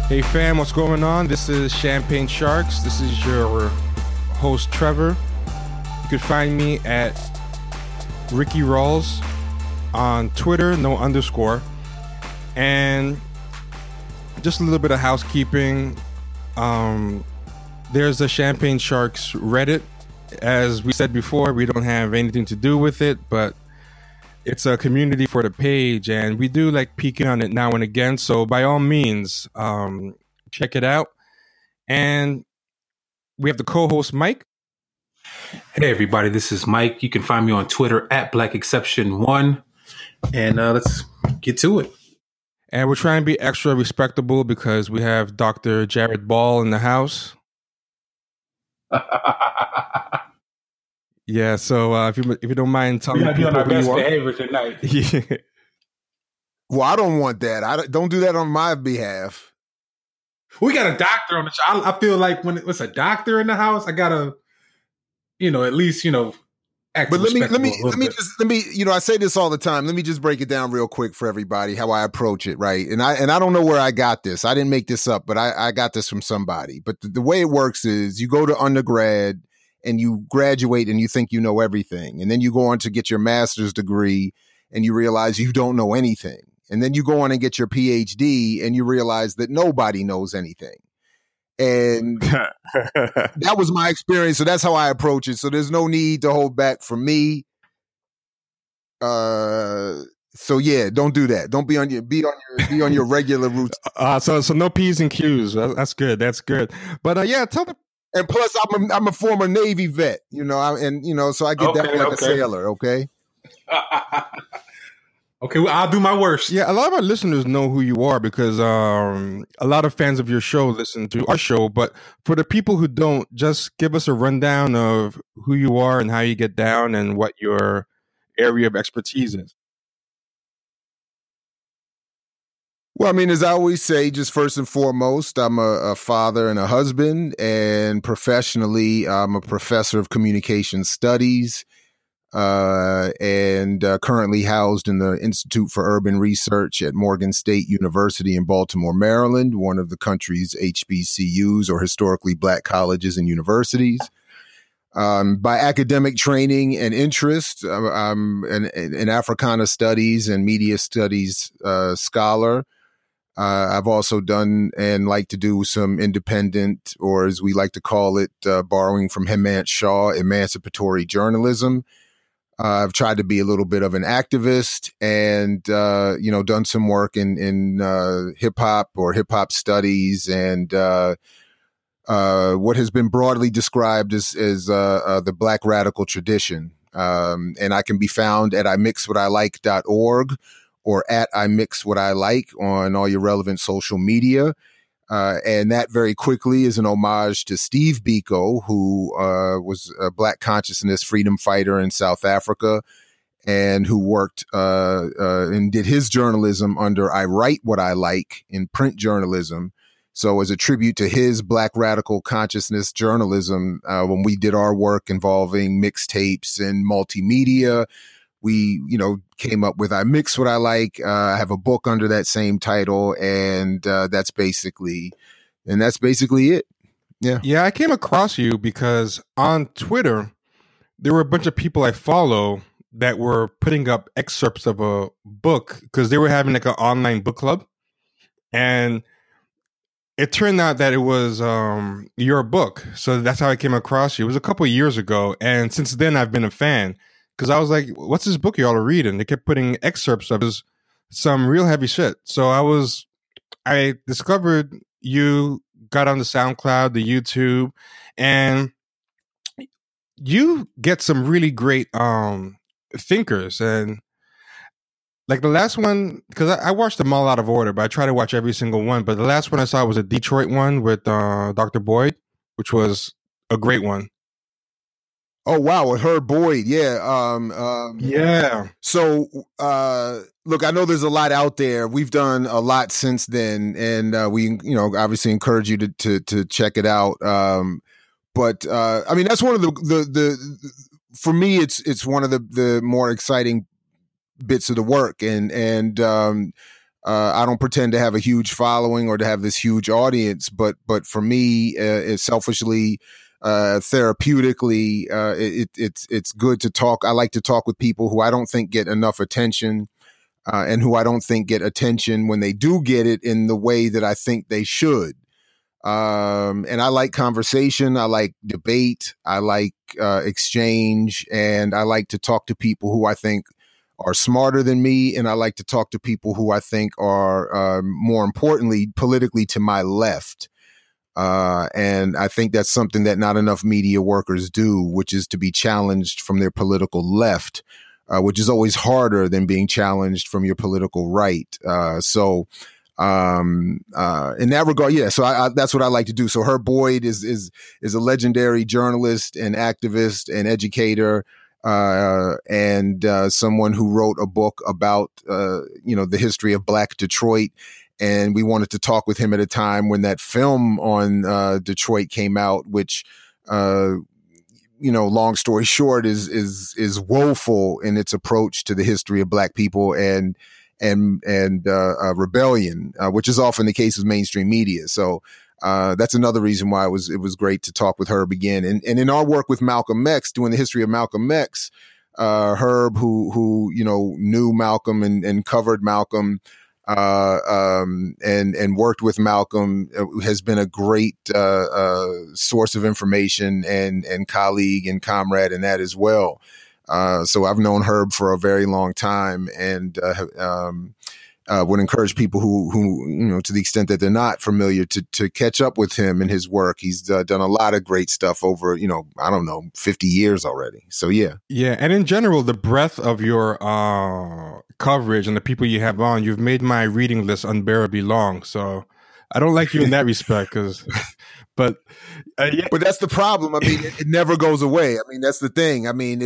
Hey fam, what's going on? This is Champagne Sharks. This is your host Trevor. You can find me at Ricky Rawls on Twitter, no underscore. And just a little bit of housekeeping. There's a Champagne Sharks Reddit. As we said before, we don't have anything to do with it, but it's a community for the page, and we do like peeking on it now and again. So by all means, check it out. And we have the co-host Mike. Hey everybody, this is Mike. You can find me on Twitter at BlackException1, and let's get to it. And we're trying to be extra respectable because we have Dr. Jared Ball in the house. Yeah, so if you don't mind telling me people on our who best you are. behavior tonight. Yeah. Well, I don't want that. Don't do that on my behalf. We got a doctor on the show. I feel like when it's a doctor in the house, I gotta, at least, act. But let me, I say this all the time. Let me just break it down real quick for everybody how I approach it, right? And I don't know where I got this. I didn't make this up, but I got this from somebody. But the way it works is you go to undergrad and you graduate and you think you know everything. And then you go on to get your master's degree and you realize you don't know anything. And then you go on and get your PhD and you realize that nobody knows anything. And that was my experience. So that's how I approach it. So there's no need to hold back from me. So yeah, don't do that. Don't be on your regular route. So no P's and Q's. That's good. That's good. But yeah, tell them. And plus, I'm a former Navy vet, so I get that like a sailor. Okay. Okay, well, I'll do my worst. Yeah, a lot of our listeners know who you are because a lot of fans of your show listen to our show. But for the people who don't, just give us a rundown of who you are and how you get down and what your area of expertise is. Well, I mean, as I always say, just first and foremost, I'm a father and a husband, and professionally, I'm a professor of communication studies. And currently housed in the Institute for Urban Research at Morgan State University in Baltimore, Maryland, one of the country's HBCUs, or historically Black colleges and universities. By academic training and interest, I'm an Africana Studies and Media Studies scholar. I've also done and like to do some independent, or as we like to call it, borrowing from Hemant Shah, emancipatory journalism. I've tried to be a little bit of an activist and, done some work in hip hop or hip hop studies and what has been broadly described as the Black radical tradition. And I can be found at imixwhatilike.org or at imixwhatilike on all your relevant social media. And that very quickly is an homage to Steve Biko, who was a Black consciousness freedom fighter in South Africa and who worked and did his journalism under I Write What I Like in print journalism. So as a tribute to his Black radical consciousness journalism, when we did our work involving mixtapes and multimedia, we, came up with I Mix What I Like. I have a book under that same title, and that's basically it. Yeah. Yeah, I came across you because on Twitter, there were a bunch of people I follow that were putting up excerpts of a book because they were having like an online book club. And it turned out that it was your book. So that's how I came across you. It was a couple of years ago. And since then, I've been a fan. Because I was like, what's this book y'all are reading? They kept putting excerpts of some real heavy shit. So I discovered you, got on the SoundCloud, the YouTube, and you get some really great thinkers. And like the last one, because I watched them all out of order, but I try to watch every single one. But the last one I saw was a Detroit one with Dr. Boyd, which was a great one. Oh, wow. With Herb Boyd. Yeah. Yeah. So, look, I know there's a lot out there. We've done a lot since then, and we, obviously encourage you to check it out. But I mean, that's one of the for me, it's one of the more exciting bits of the work. And I don't pretend to have a huge following or to have this huge audience, but for me, it's selfishly, therapeutically, it's good to talk. I like to talk with people who I don't think get enough attention, and who I don't think get attention when they do get it in the way that I think they should. And I like conversation. I like debate. I like exchange, and I like to talk to people who I think are smarter than me, and I like to talk to people who I think are, more importantly, politically to my left. And I think that's something that not enough media workers do, which is to be challenged from their political left, which is always harder than being challenged from your political right. So in that regard, yeah. So that's what I like to do. So Herb Boyd is a legendary journalist and activist and educator. And someone who wrote a book about, the history of Black Detroit. And we wanted to talk with him at a time when that film on Detroit came out, which, long story short, is woeful in its approach to the history of Black people and rebellion, which is often the case with mainstream media. So that's another reason why it was great to talk with Herb again. And in our work with Malcolm X, doing the history of Malcolm X, Herb, who knew Malcolm and covered Malcolm, and worked with Malcolm, has been a great source of information and colleague and comrade in that as well. So I've known Herb for a very long time, and would encourage people who to the extent that they're not familiar to catch up with him and his work. He's done a lot of great stuff over 50 years already. So yeah. And in general, the breadth of your coverage and the people you have on, you've made my reading list unbearably long. So I don't like you in that respect, but that's the problem. I mean, it never goes away. I mean, that's the thing. I mean,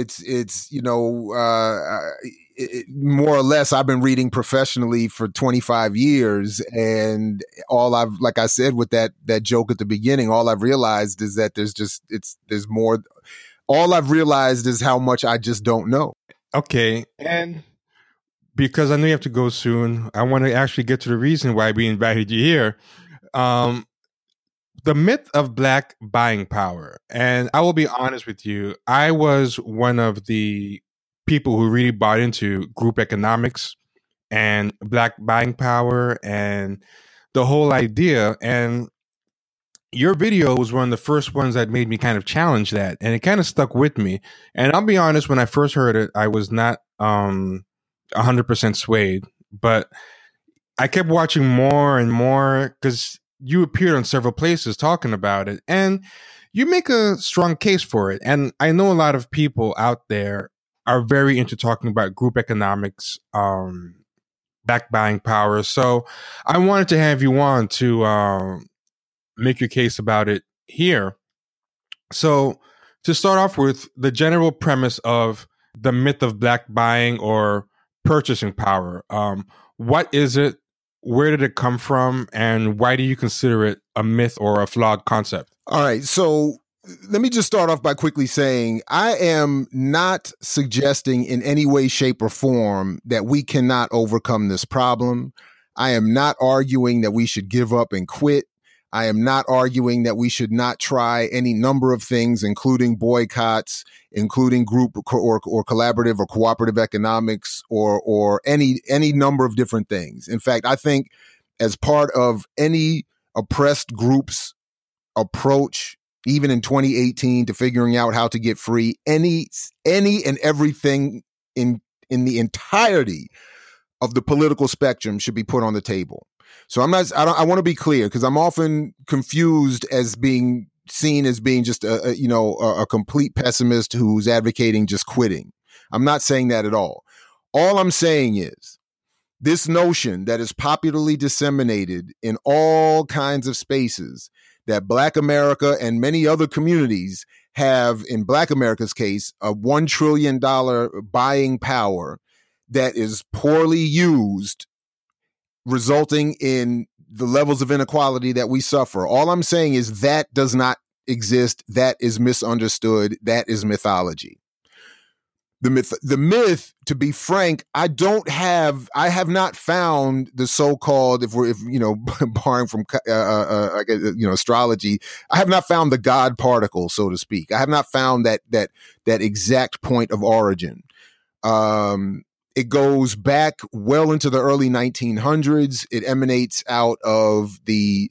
more or less, I've been reading professionally for 25 years, and like I said with that joke at the beginning, all I've realized is that there's more. All I've realized is how much I just don't know. Okay, and because I know you have to go soon, I want to actually get to the reason why we invited you here. The myth of Black buying power. And I will be honest with you, I was one of the people who really bought into group economics and Black buying power and the whole idea. And your video was one of the first ones that made me kind of challenge that. And it kind of stuck with me. And I'll be honest, when I first heard it, I was not 100% swayed. But I kept watching more and more because you appeared on several places talking about it. And you make a strong case for it. And I know a lot of people out there are very into talking about group economics, Black buying power. So I wanted to have you on to make your case about it here. So to start off with, the general premise of the myth of Black buying or purchasing power. What is it? Where did it come from? And why do you consider it a myth or a flawed concept? All right. So let me just start off by quickly saying I am not suggesting in any way, shape, or form that we cannot overcome this problem. I am not arguing that we should give up and quit. I am not arguing that we should not try any number of things, including boycotts, including group or collaborative or cooperative economics or any number of different things. In fact, I think as part of any oppressed group's approach, even in 2018, to figuring out how to get free, any and everything in the entirety of the political spectrum should be put on the table. So I want to be clear, because I'm often confused as being seen as being just a complete pessimist who's advocating just quitting. I'm not saying that at all. All I'm saying is this notion that is popularly disseminated in all kinds of spaces that Black America and many other communities have, in Black America's case, a $1 trillion buying power that is poorly used, resulting in the levels of inequality that we suffer. All I'm saying is that does not exist. That is misunderstood. That is mythology. The myth, to be frank, I have not found the so-called, if barring from, astrology, I have not found the God particle, so to speak. I have not found that exact point of origin. It goes back well into the early 1900s. It emanates out of the,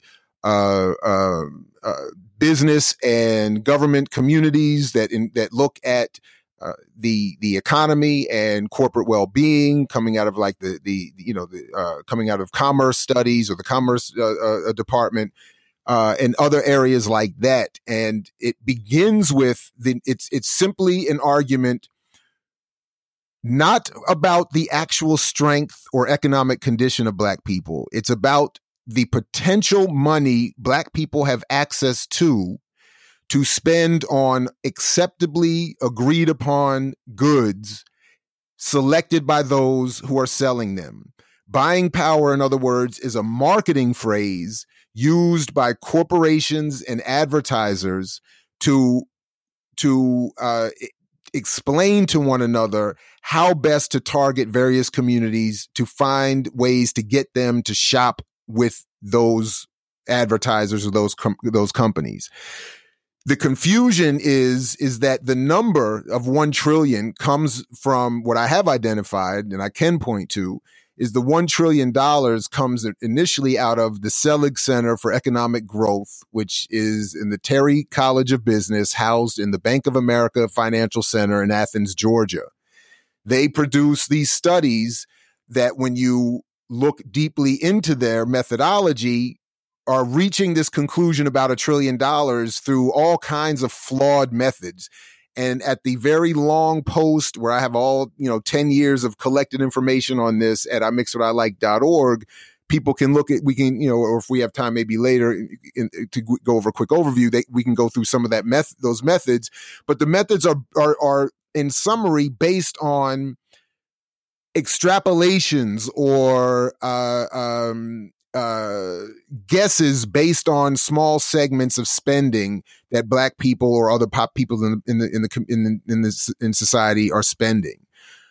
business and government communities that look at the economy and corporate well-being, coming out of like coming out of commerce studies or the commerce department, and other areas like that. And it begins with it's simply an argument not about the actual strength or economic condition of Black people. It's about the potential money Black people have access to spend on acceptably agreed upon goods selected by those who are selling them. Buying power, in other words, is a marketing phrase used by corporations and advertisers to explain to one another how best to target various communities to find ways to get them to shop with those advertisers or those companies. The confusion is that the number of 1 trillion comes from what I have identified and I can point to is the $1 trillion comes initially out of the Selig Center for Economic Growth, which is in the Terry College of Business, housed in the Bank of America Financial Center in Athens, Georgia. They produce these studies that when you look deeply into their methodology are reaching this conclusion about $1 trillion through all kinds of flawed methods. And at the very long post where I have all, 10 years of collected information on this at imixwhatilike.org, people can look at, we can, or if we have time, maybe later to go over a quick overview, we can go through some of that those methods. But the methods are in summary based on extrapolations or guesses based on small segments of spending that Black people or other pop people in society are spending.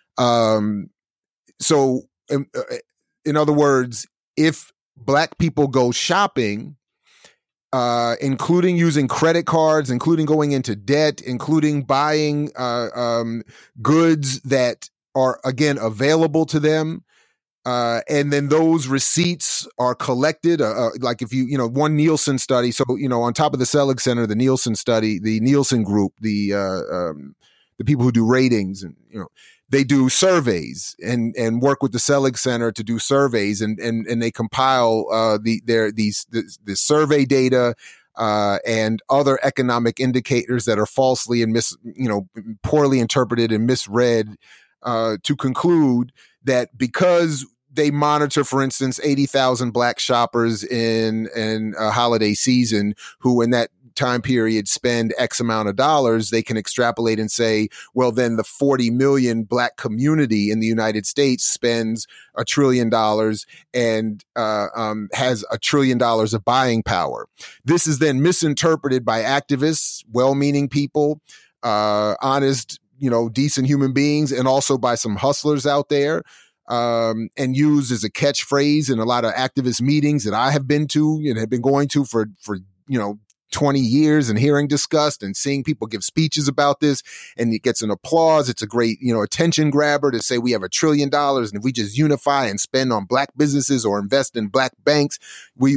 So, in other words, if Black people go shopping, including using credit cards, including going into debt, including buying goods that are again available to them. And then those receipts are collected, like if one Nielsen study. So, on top of the Selig Center, the Nielsen study, the Nielsen group, the people who do ratings and, they do surveys and work with the Selig Center to do surveys and they compile, the survey data, and other economic indicators that are falsely and poorly interpreted and misread, to conclude that because they monitor, for instance, 80,000 Black shoppers in a holiday season who in that time period spend X amount of dollars, they can extrapolate and say, well, then the 40 million Black community in the United States spends $1 trillion and has $1 trillion of buying power. This is then misinterpreted by activists, well-meaning people, honest, decent human beings, and also by some hustlers out there, and used as a catchphrase in a lot of activist meetings that I have been to and have been going to for 20 years and hearing discussed and seeing people give speeches about this, and it gets an applause. It's a great, attention grabber to say we have $1 trillion, and if we just unify and spend on Black businesses or invest in Black banks, we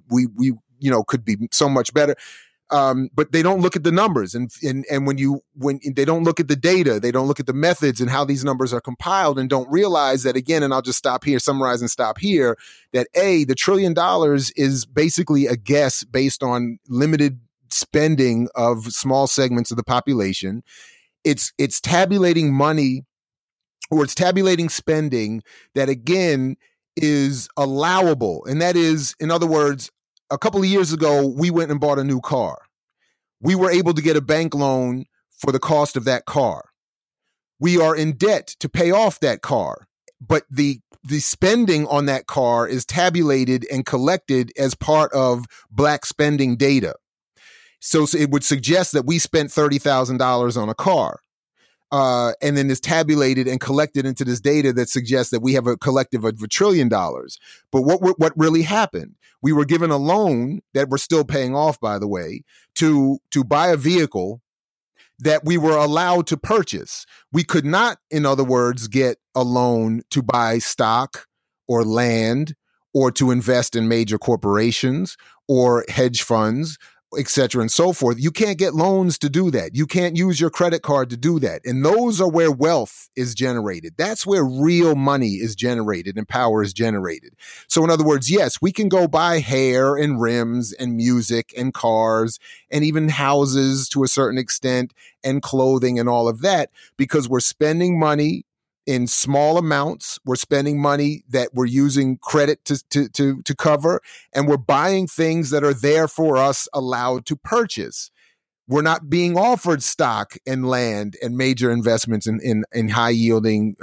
could be so much better. But they don't look at the numbers, and when they don't look at the data, they don't look at the methods and how these numbers are compiled, and don't realize that, again, and I'll just summarize and stop here, that the $1 trillion is basically a guess based on limited spending of small segments of the population. It's tabulating money, or it's tabulating spending that, again, is allowable. And that is, in other words, a couple of years ago, we went and bought a new car. We were able to get a bank loan for the cost of that car. We are in debt to pay off that car, but the spending on that car is tabulated and collected as part of Black spending data. So it would suggest that we spent $30,000 on a car. and then is tabulated and collected into this data that suggests that we have a collective of $1 trillion. But what really happened? We were given a loan that we're still paying off, by the way, to buy a vehicle that we were allowed to purchase. We could not, in other words, get a loan to buy stock or land or to invest in major corporations or hedge funds, et cetera, and so forth. You can't get loans to do that. You can't use your credit card to do that. And those are where wealth is generated. That's where real money is generated and power is generated. So in other words, yes, we can go buy hair and rims and music and cars and even houses to a certain extent and clothing and all of that because we're spending money in small amounts. We're spending money that we're using credit to cover, and we're buying things that are there for us allowed to purchase. We're not being offered stock and land and major investments in high yielding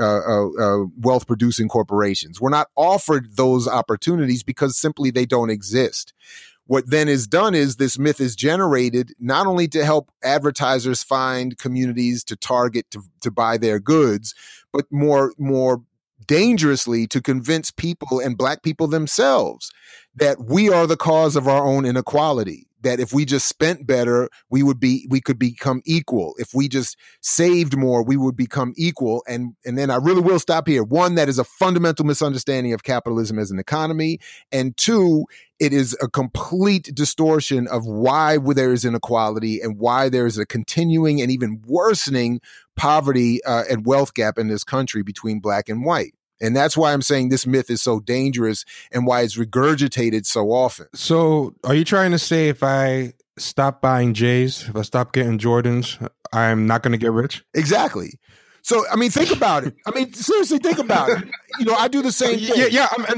wealth producing corporations. We're not offered those opportunities because simply they don't exist. What then is done is this myth is generated not only to help advertisers find communities to target to buy their goods, but more dangerously to convince people and Black people themselves that we are the cause of our own inequality. That if we just spent better, we could become equal. If we just saved more, we would become equal. And then I really will stop here. One, that is a fundamental misunderstanding of capitalism as an economy. And two, it is a complete distortion of why there is inequality and why there is a continuing and even worsening poverty and wealth gap in this country between Black and white. And that's why I'm saying this myth is so dangerous and why it's regurgitated so often. So are you trying to say if I stop buying J's, if I stop getting Jordans, I'm not going to get rich? Exactly. So, I mean, think about it. I mean, seriously, think about it. You know, I do the same thing.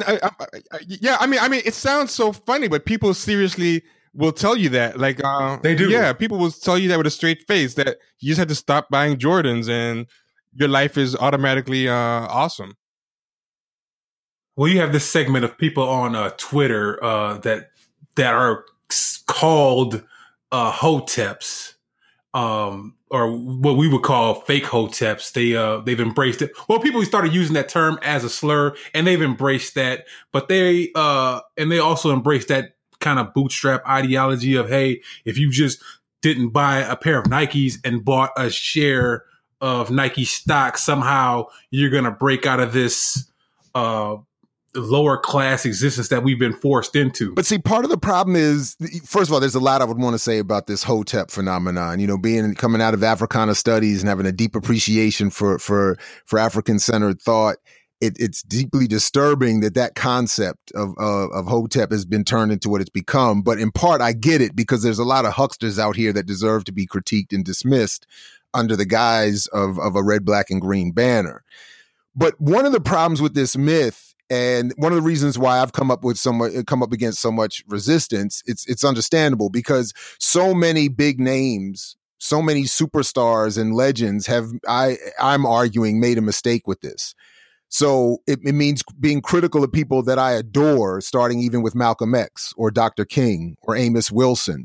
Yeah. I mean, it sounds so funny, but people seriously will tell you that. Like, they do. Yeah, people will tell you that with a straight face that you just had to stop buying Jordans and your life is automatically awesome. Well, you have this segment of people on Twitter that are called hoteps, or what we would call fake hoteps. They've embraced it. Well, people started using that term as a slur, and they've embraced that. But they also embrace that kind of bootstrap ideology of, hey, if you just didn't buy a pair of Nikes and bought a share of Nike stock, somehow you're gonna break out of this lower class existence that we've been forced into. But see, part of the problem is, first of all, there's a lot I would want to say about this hotep phenomenon. You know, coming out of Africana studies and having a deep appreciation for African-centered thought, it's deeply disturbing that concept of hotep has been turned into what it's become. But in part, I get it because there's a lot of hucksters out here that deserve to be critiqued and dismissed under the guise of a red, black, and green banner. But one of the problems with this myth, and one of the reasons why I've come up against so much resistance, it's understandable because so many big names, so many superstars and legends I'm arguing, made a mistake with this. So it means being critical of people that I adore, starting even with Malcolm X or Dr. King or Amos Wilson,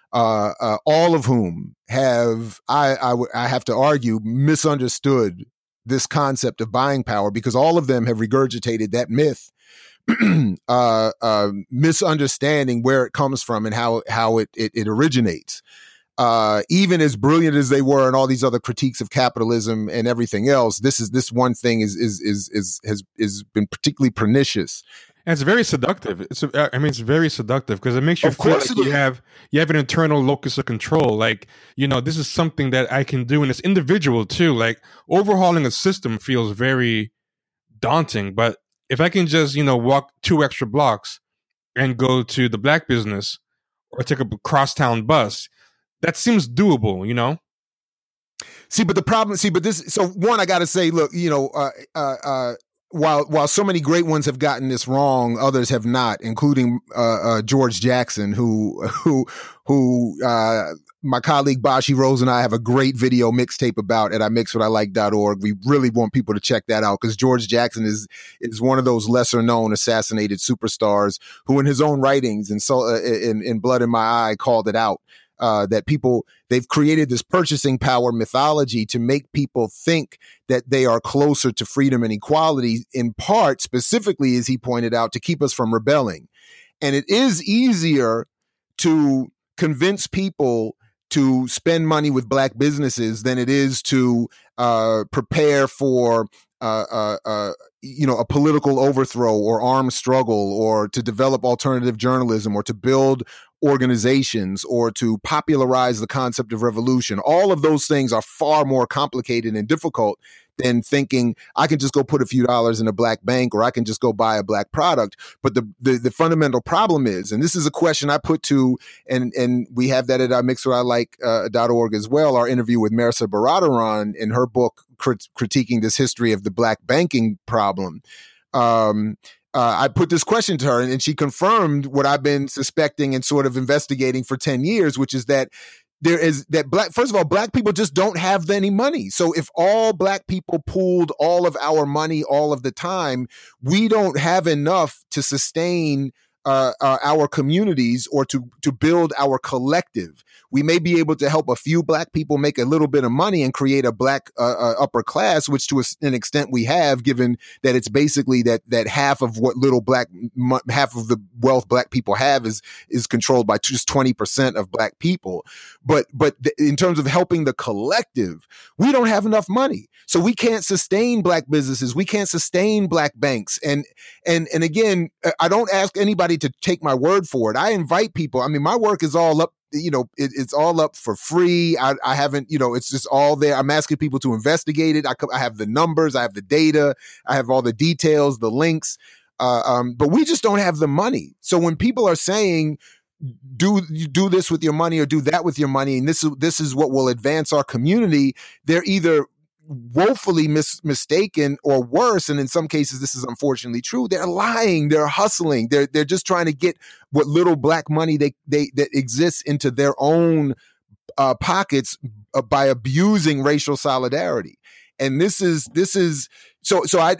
all of whom have, I have to argue, misunderstood this concept of buying power because all of them have regurgitated that myth, misunderstanding where it comes from and how it originates. Even as brilliant as they were and all these other critiques of capitalism and everything else, this one thing has been particularly pernicious. And it's very seductive. It's very seductive because it makes you feel like you have an internal locus of control. Like, you know, this is something that I can do, and it's individual too. Like overhauling a system feels very daunting, but if I can just, you know, walk 2 extra blocks and go to the Black business or take a crosstown bus, that seems doable, you know? So one, I got to say, look, you know, while so many great ones have gotten this wrong, others have not, including George Jackson, who my colleague Bashi Rose and I have a great video mixtape about at imixwhatilike.org. We really want people to check that out because George Jackson is one of those lesser known assassinated superstars who in his own writings and so in Blood in My Eye called it out. that they've created this purchasing power mythology to make people think that they are closer to freedom and equality, in part, specifically, as he pointed out, to keep us from rebelling. And it is easier to convince people to spend money with black businesses than it is to prepare for a political overthrow or armed struggle, or to develop alternative journalism, or to build organizations, or to popularize the concept of revolution. All of those things are far more complicated and difficult than thinking I can just go put a few dollars in a black bank, or I can just go buy a black product. But the fundamental problem is, and this is a question I put to, and we have that at our mixwhatilike.org as well, our interview with Mehrsa Baradaran in her book critiquing this history of the black banking problem. I put this question to her, and she confirmed what I've been suspecting and sort of investigating for 10 years, which is that first of all, black people just don't have any money. So if all black people pooled all of our money all of the time, we don't have enough to sustain our communities or to build our collective. We may be able to help a few black people make a little bit of money and create a black upper class, which to an extent we have, given that it's basically that half of what half of the wealth black people have is controlled by just 20% of black people. But in terms of helping the collective, we don't have enough money. So we can't sustain black businesses. We can't sustain black banks. And again, I don't ask anybody to take my word for it. I invite people. I mean, my work is all up. It's all up for free. I haven't, it's just all there. I'm asking people to investigate it. I have the numbers. I have the data. I have all the details, the links. But we just don't have the money. So when people are saying, do this with your money or do that with your money, and this is what will advance our community, they're either woefully mistaken, or worse, and in some cases this is unfortunately true, they're lying, they're hustling, they're just trying to get what little black money that exists into their own pockets by abusing racial solidarity. And this is so I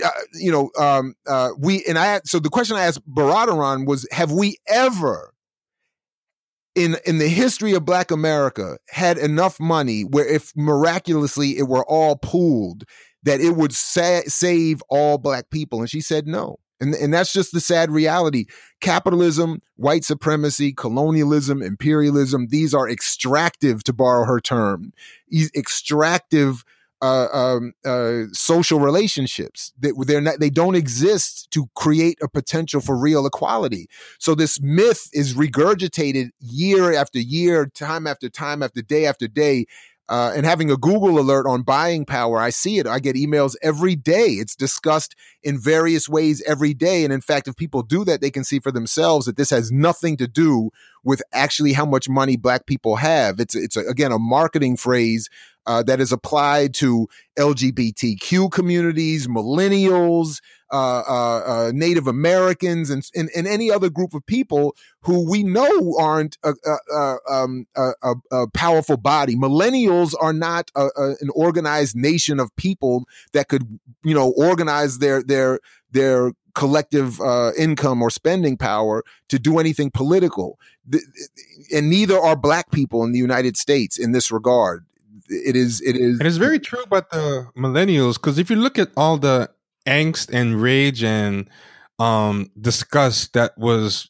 so the question I asked Baradaran was, have we ever in the history of Black America had enough money where if miraculously it were all pooled, that it would save all Black people? And she said no. And that's just the sad reality. Capitalism, white supremacy, colonialism, imperialism, these are extractive, to borrow her term, extractive social relationships. They don't exist to create a potential for real equality. So this myth is regurgitated year after year, time after time, after day. And having a Google alert on buying power, I see it. I get emails every day. It's discussed in various ways every day. And in fact, if people do that, they can see for themselves that this has nothing to do with actually how much money Black people have. It's again, a marketing phrase that is applied to LGBTQ communities, millennials, Native Americans, and any other group of people who we know aren't a powerful body. Millennials are not an organized nation of people that could, organize their collective income or spending power to do anything political. And neither are Black people in the United States in this regard. It is. And it's very true about the millennials, because if you look at all the angst and rage and disgust that was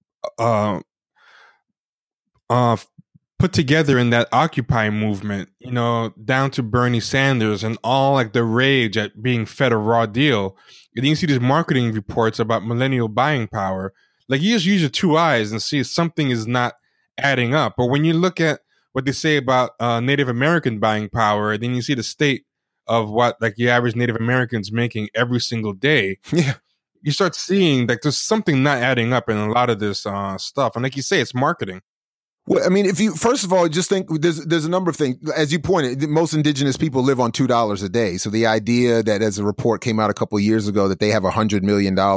put together in that Occupy movement, down to Bernie Sanders and all like the rage at being fed a raw deal. And then you see these marketing reports about millennial buying power. Like, you just use your two eyes and see something is not adding up. But when you look at what they say about Native American buying power, then you see the state of what like the average Native American's making every single day. Yeah. You start seeing like there's something not adding up in a lot of this stuff. And like you say, it's marketing. Well, I mean, if you first of all just think there's a number of things. As you pointed, most indigenous people live on $2 a day. So the idea that, as a report came out a couple of years ago, that they have $100 million it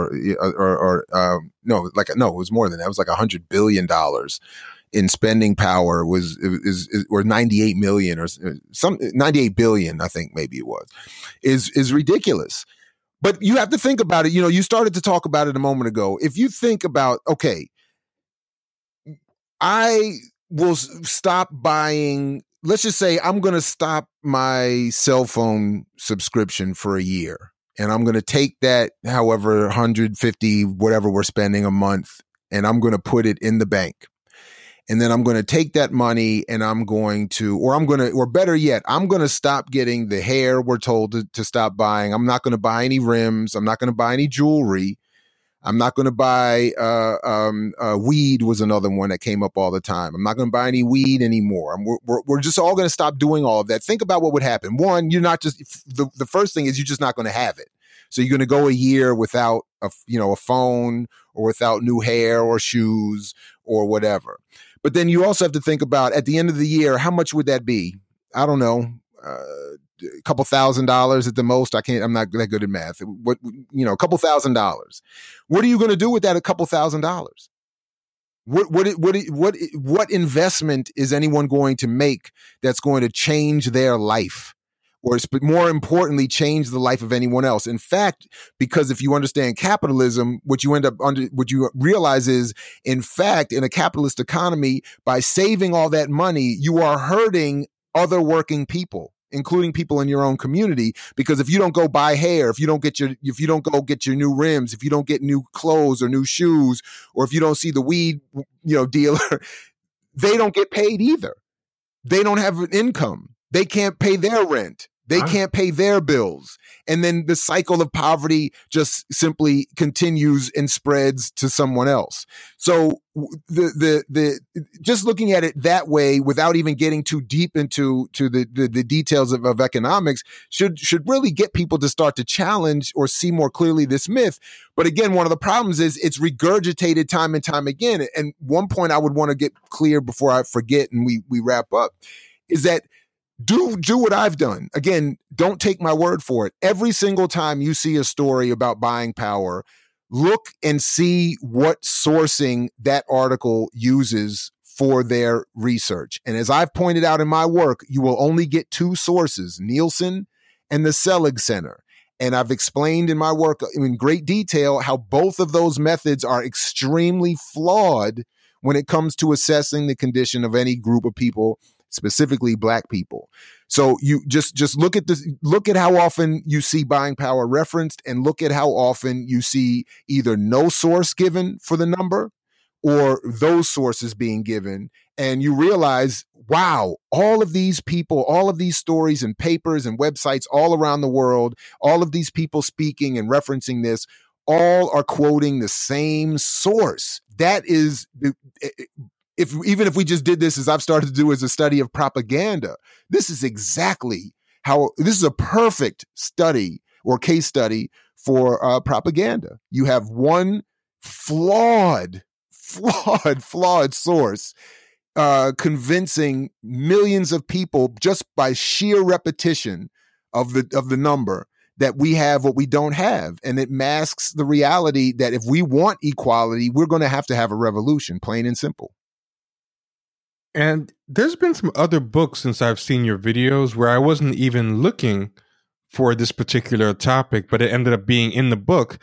was more than that. It was like $100 billion in spending power or 98 million or some 98 billion, I think maybe it was, is ridiculous. But you have to think about it. You started to talk about it a moment ago. If you think about, okay, I will stop buying. Let's just say I'm going to stop my cell phone subscription for a year, and I'm going to take that, however, 150, whatever we're spending a month, and I'm going to put it in the bank. And then I'm going to take that money and or better yet, I'm going to stop getting the hair we're told to stop buying. I'm not going to buy any rims. I'm not going to buy any jewelry. I'm not going to buy, weed was another one that came up all the time. I'm not going to buy any weed anymore. We're just all going to stop doing all of that. Think about what would happen. One, you're not just, the first thing is you're just not going to have it. So you're going to go a year without a phone, or without new hair or shoes or whatever. But then you also have to think about, at the end of the year, how much would that be? I don't know, a couple $1,000 at the most. I'm not that good at math. A couple $1,000. What are you going to do with that? A couple $1,000? What investment is anyone going to make that's going to change their life? Or more importantly, change the life of anyone else. In fact, because if you understand capitalism, what you realize is, in fact, in a capitalist economy, by saving all that money, you are hurting other working people, including people in your own community. Because if you don't go buy hair, if you don't go get your new rims, if you don't get new clothes or new shoes, or if you don't see the weed, dealer, they don't get paid either. They don't have an income. They can't pay their rent. They can't pay their bills. And then the cycle of poverty just simply continues and spreads to someone else. So the just looking at it that way, without even getting too deep into the details of economics, should really get people to start to challenge or see more clearly this myth. But again, one of the problems is it's regurgitated time and time again. And one point I would want to get clear before I forget and we wrap up is that do what I've done. Again, don't take my word for it. Every single time you see a story about buying power, look and see what sourcing that article uses for their research. And as I've pointed out in my work, you will only get two sources, Nielsen and the Selig Center. And I've explained in my work in great detail how both of those methods are extremely flawed when it comes to assessing the condition of any group of people, specifically Black people. So you just look at this, look at how often you see buying power referenced, and look at how often you see either no source given for the number or those sources being given. And you realize, wow, all of these people, all of these stories and papers and websites all around the world, all of these people speaking and referencing this, all are quoting the same source. That is, even if we just did this, as I've started to do, as a study of propaganda, this is exactly how, this is a perfect study or case study for propaganda. You have one flawed source convincing millions of people just by sheer repetition of the number that we have what we don't have. And it masks the reality that if we want equality, we're going to have a revolution, plain and simple. And there's been some other books since I've seen your videos where I wasn't even looking for this particular topic, but it ended up being in the book.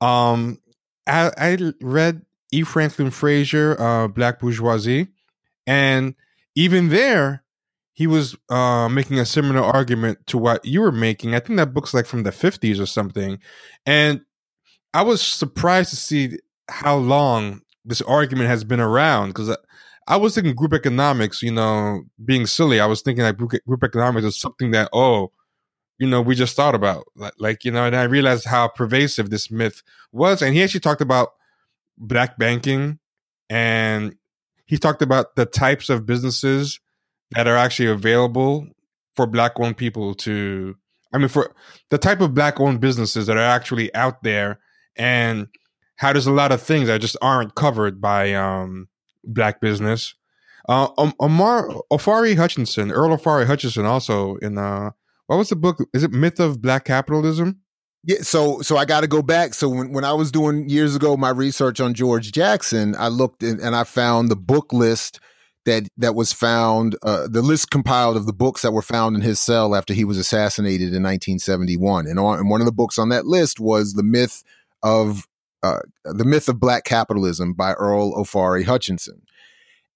I read E. Franklin Frazier, Black Bourgeoisie, and even there, he was making a similar argument to what you were making. I think that book's like from the 50s or something. And I was surprised to see how long this argument has been around, because I was thinking group economics, being silly. I was thinking that group economics is something that, we just thought about. And I realized how pervasive this myth was. And he actually talked about Black banking, and he talked about the types of businesses that are actually available for Black-owned people for the type of Black-owned businesses that are actually out there, and how there's a lot of things that just aren't covered by Black business. Ofari Hutchinson, Earl Ofari Hutchinson, also in what was the book? Is it Myth of Black Capitalism? Yeah, so I got to go back. So when I was doing years ago my research on George Jackson, I looked and I found the book list that was found, the list compiled of the books that were found in his cell after he was assassinated in 1971. And one of the books on that list was The Myth of Black Capitalism by Earl Ofari Hutchinson.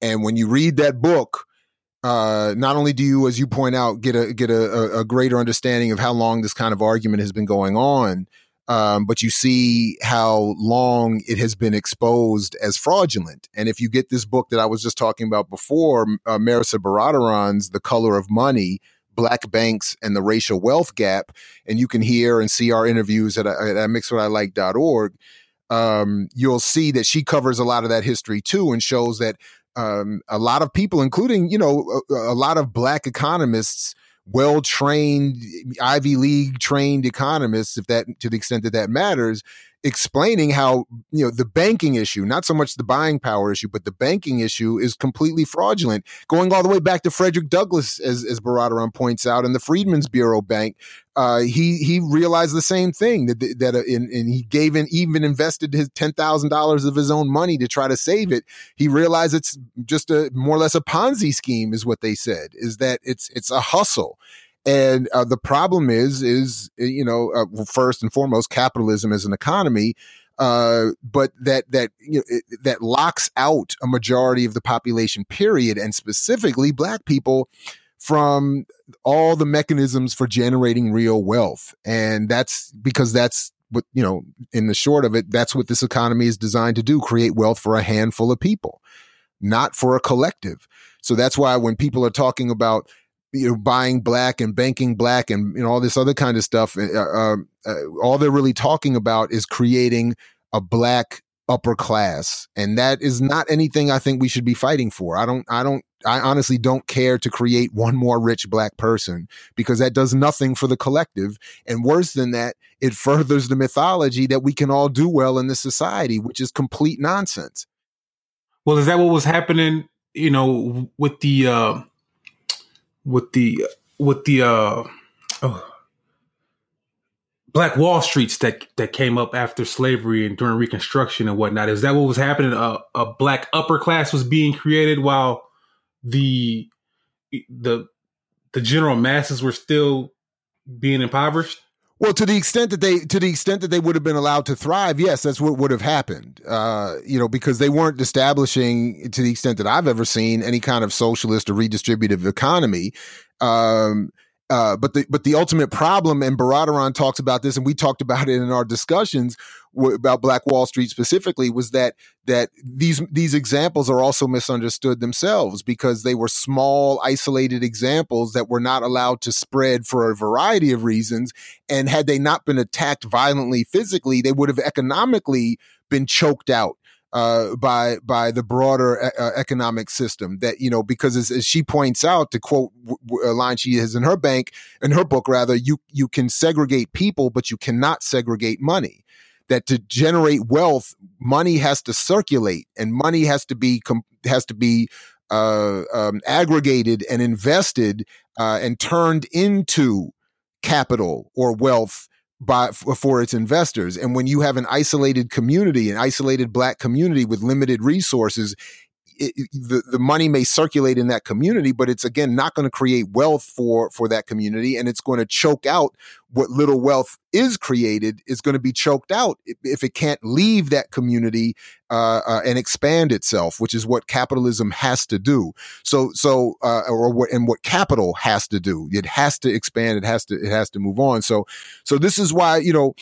And when you read that book, not only do you, as you point out, get a greater understanding of how long this kind of argument has been going on, but you see how long it has been exposed as fraudulent. And if you get this book that I was just talking about before, Marisa Baradaran's The Color of Money, Black Banks and the Racial Wealth Gap, and you can hear and see our interviews at mixwhatilike.org, you'll see that she covers a lot of that history too, and shows that a lot of people, including, a lot of Black economists, well-trained, Ivy League trained economists, if that, to the extent that matters, explaining how, the banking issue, not so much the buying power issue, but the banking issue is completely fraudulent, going all the way back to Frederick Douglass, as Baradaran points out, in the Freedmen's Bureau Bank. He realized the same thing, and he even invested his $10,000 of his own money to try to save it. He realized it's just more or less a Ponzi scheme, is what they said, is that it's a hustle. And the problem is first and foremost, capitalism as an economy, but that locks out a majority of the population, period, and specifically Black people, from all the mechanisms for generating real wealth. And that's because that's what, in the short of it, that's what this economy is designed to do: create wealth for a handful of people, not for a collective. So that's why when people are talking about buying Black and banking Black and all this other kind of stuff, all they're really talking about is creating a Black upper class, and that is not anything I think we should be fighting for. I honestly don't care to create one more rich Black person, because that does nothing for the collective, and worse than that, it furthers the mythology that we can all do well in this society, which is complete nonsense. Well, is that what was happening? With the Black Wall Streets that came up after slavery and during Reconstruction and whatnot. Is that what was happening? A Black upper class was being created while the general masses were still being impoverished? Well, to the extent that they would have been allowed to thrive, yes, that's what would have happened. Because they weren't establishing, to the extent that I've ever seen, any kind of socialist or redistributive economy. But the ultimate problem, and Baradaran talks about this, and we talked about it in our discussions about Black Wall Street specifically, was that these examples are also misunderstood themselves, because they were small, isolated examples that were not allowed to spread for a variety of reasons. And had they not been attacked violently physically, they would have economically been choked out by the broader economic system. That, because as she points out, to quote a line she has in her book, you can segregate people, but you cannot segregate money. That to generate wealth, money has to circulate, and money has to be aggregated and invested and turned into capital or wealth for its investors. And when you have an isolated community, an isolated Black community with limited resources, the money may circulate in that community, but it's, again, not going to create wealth for that community, and it's going to choke out what little wealth is created. Is going to be choked out if it can't leave that community and expand itself, which is what capitalism has to do. What capital has to do. It has to expand. It has to move on. So this is why,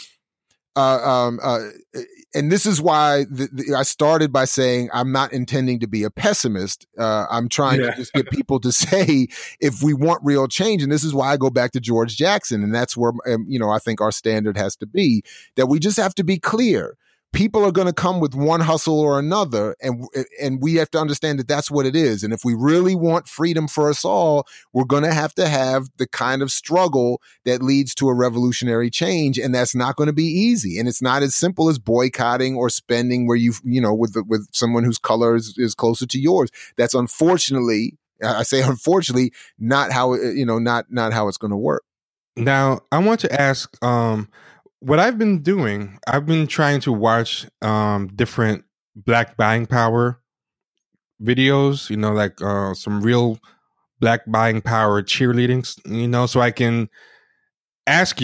and this is why I started by saying I'm not intending to be a pessimist. I'm trying to just get people to say, if we want real change, and this is why I go back to George Jackson, and that's where, I think our standard has to be, that we just have to be clear. People are going to come with one hustle or another, and we have to understand that that's what it is. And if we really want freedom for us all, we're going to have the kind of struggle that leads to a revolutionary change, and that's not going to be easy. And it's not as simple as boycotting or spending where with someone whose color is closer to yours. That's unfortunately, I say unfortunately, not how not how it's going to work. Now, I want to ask. What I've been doing, I've been trying to watch different Black buying power videos, like some real Black buying power cheerleading, so I can ask you,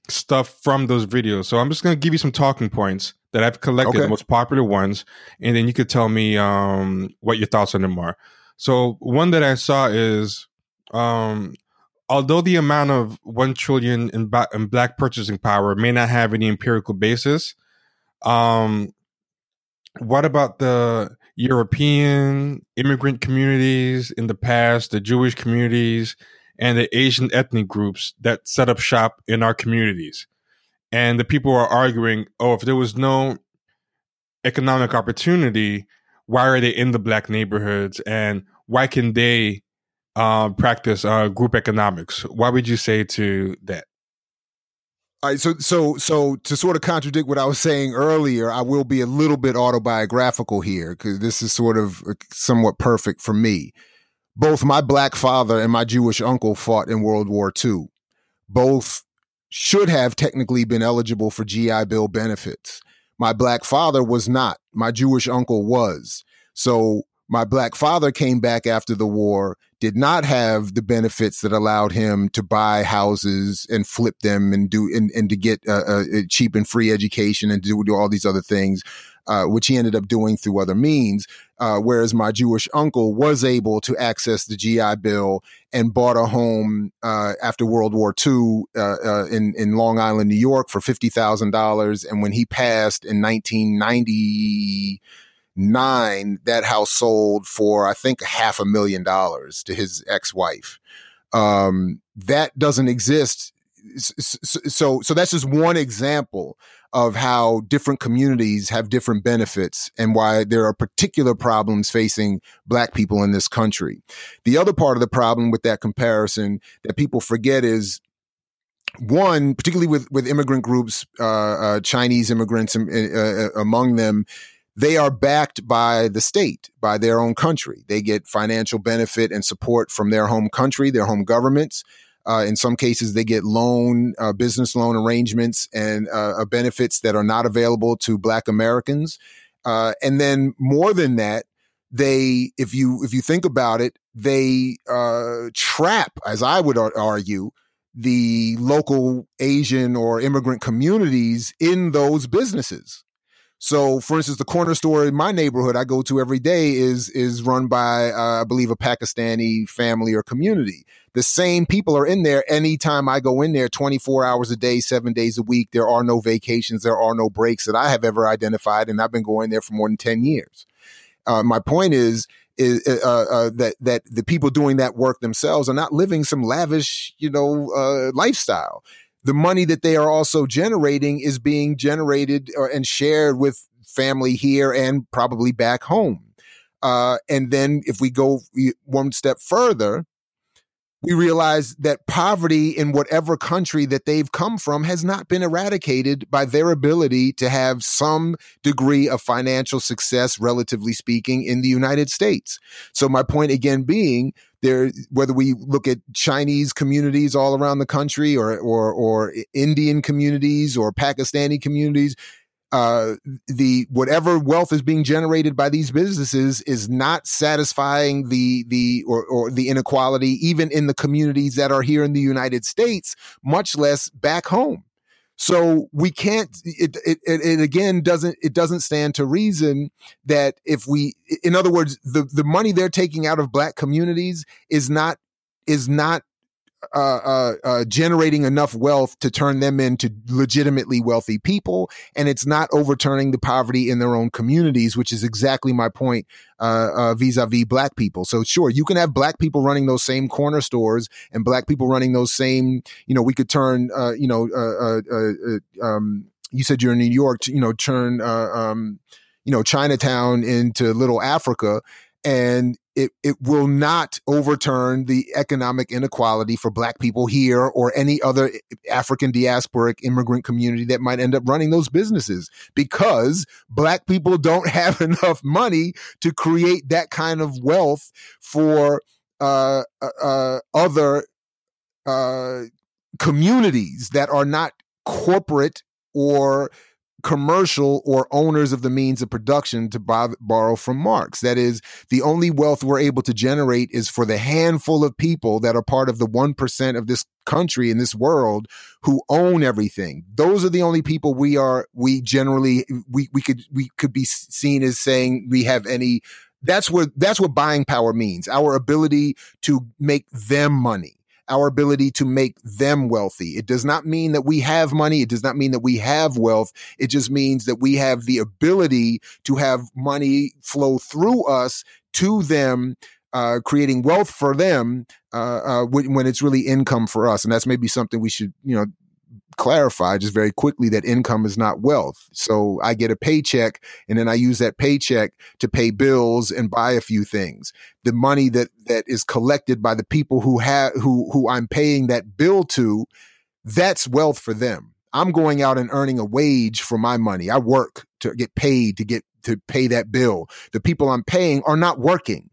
stuff from those videos. So I'm just going to give you some talking points that I've collected, the most popular ones, and then you could tell me what your thoughts on them are. So one that I saw is, although the amount of 1 trillion in black purchasing power may not have any empirical basis, what about the European immigrant communities in the past, the Jewish communities, and the Asian ethnic groups that set up shop in our communities? And the people are arguing, oh, if there was no economic opportunity, why are they in the black neighborhoods? And why can they practice group economics? What would you say to that? All right, so to sort of contradict what I was saying earlier, I will be a little bit autobiographical here because this is sort of somewhat perfect for me. Both my black father and my Jewish uncle fought in World War II. Both should have technically been eligible for GI Bill benefits. My black father was not. My Jewish uncle was. So my black father came back after the war, did not have the benefits that allowed him to buy houses and flip them and to get a cheap and free education and do all these other things, which he ended up doing through other means. Whereas my Jewish uncle was able to access the GI Bill and bought a home after World War II in Long Island, New York for $50,000. And when he passed in 1999, that house sold for, I think, $500,000 to his ex-wife. That doesn't exist. So that's just one example of how different communities have different benefits and why there are particular problems facing black people in this country. The other part of the problem with that comparison that people forget is, one, particularly with immigrant groups, Chinese immigrants among them, they are backed by the state, by their own country. They get financial benefit and support from their home country, their home governments. In some cases, they get business loan arrangements and benefits that are not available to Black Americans. And then more than that, if you think about it, they trap, as I would argue, the local Asian or immigrant communities in those businesses. So, for instance, the corner store in my neighborhood I go to every day is run by, I believe, a Pakistani family or community. The same people are in there anytime I go in there, 24 hours a day, 7 days a week. There are no vacations. There are no breaks that I have ever identified, and I've been going there for more than 10 years. My point is that the people doing that work themselves are not living some lavish, lifestyle. The money that they are also generating is being generated and shared with family here and probably back home. And then if we go one step further, we realize that poverty in whatever country that they've come from has not been eradicated by their ability to have some degree of financial success, relatively speaking, in the United States. So my point again being, whether we look at Chinese communities all around the country or Indian communities or Pakistani communities, whatever wealth is being generated by these businesses is not satisfying the inequality even in the communities that are here in the United States, much less back home. So we can't, it doesn't stand to reason that in other words, the money they're taking out of Black communities is not generating enough wealth to turn them into legitimately wealthy people, and it's not overturning the poverty in their own communities, which is exactly my point vis-a-vis Black people. So sure, you can have Black people running those same corner stores and Black people running those same, we could turn, you said you're in New York, turn, Chinatown into Little Africa, and it will not overturn the economic inequality for Black people here or any other African diasporic immigrant community that might end up running those businesses, because Black people don't have enough money to create that kind of wealth for other communities that are not corporate or commercial or owners of the means of production, to borrow from Marx. That is, the only wealth we're able to generate is for the handful of people that are part of the 1% of this country in this world who own everything. Those are the only people we could be seen as saying we have any. That's what buying power means. Our ability to make them money. Our ability to make them wealthy. It does not mean that we have money. It does not mean that we have wealth. It just means that we have the ability to have money flow through us to them, creating wealth for them when it's really income for us. And that's maybe something we should, clarify just very quickly, that income is not wealth. So I get a paycheck and then I use that paycheck to pay bills and buy a few things. The money that is collected by the people who I'm paying that bill to, that's wealth for them. I'm going out and earning a wage for my money. I work to get paid to pay that bill. The people I'm paying are not working.